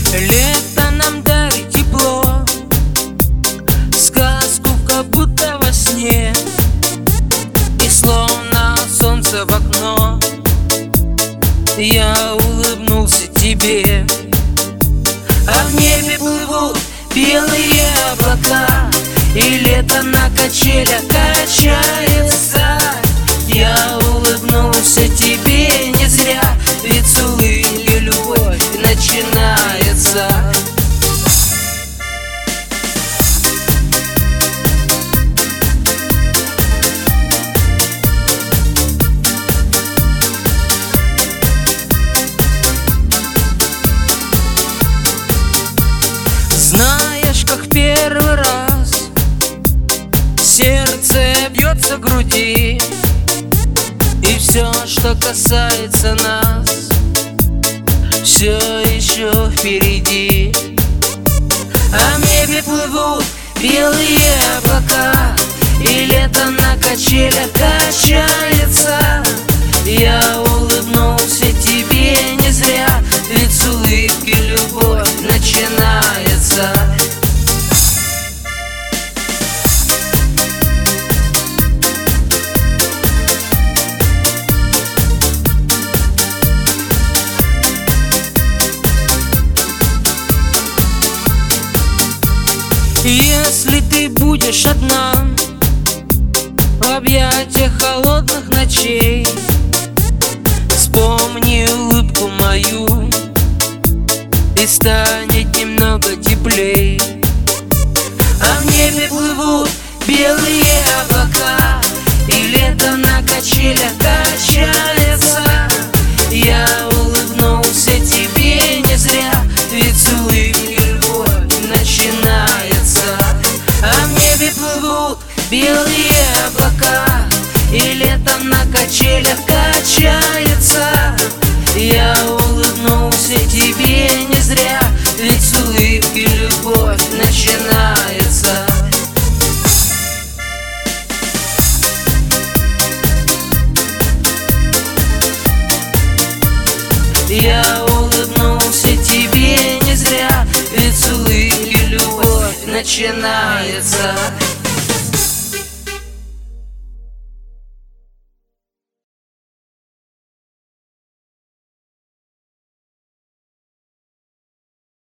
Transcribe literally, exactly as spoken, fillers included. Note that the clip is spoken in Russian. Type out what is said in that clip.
Лето нам дарит тепло, сказку как будто во сне, и словно солнце в окно я улыбнулся тебе. А в небе плывут белые облака, и лето на качелях качается. Я улыбнулся тебе не зря, ведь с улыбки любовь начинается. Знаешь, как первый раз сердце бьется в груди, и все, что касается нас, все еще впереди. А в небе плывут белые облака, и лето на качелях качается. Я улыбнулся тебе не зря, ведь с улыбки любовь начинается. Если ты будешь одна в объятиях холодных ночей, вспомни улыбку мою, и станет немного теплей. А в небе плывут белые облака, и лето на качелях качается. Я улыбнулся тебе не зря, ведь с улыбки любовь начинается. А в небе плывут белые облака, и лето на качелях качается. Я улыбнулся тебе не зря, ведь с улыбки любовь начинается. Я улыбнулся тебе не зря, ведь с улыбки любовь начинается.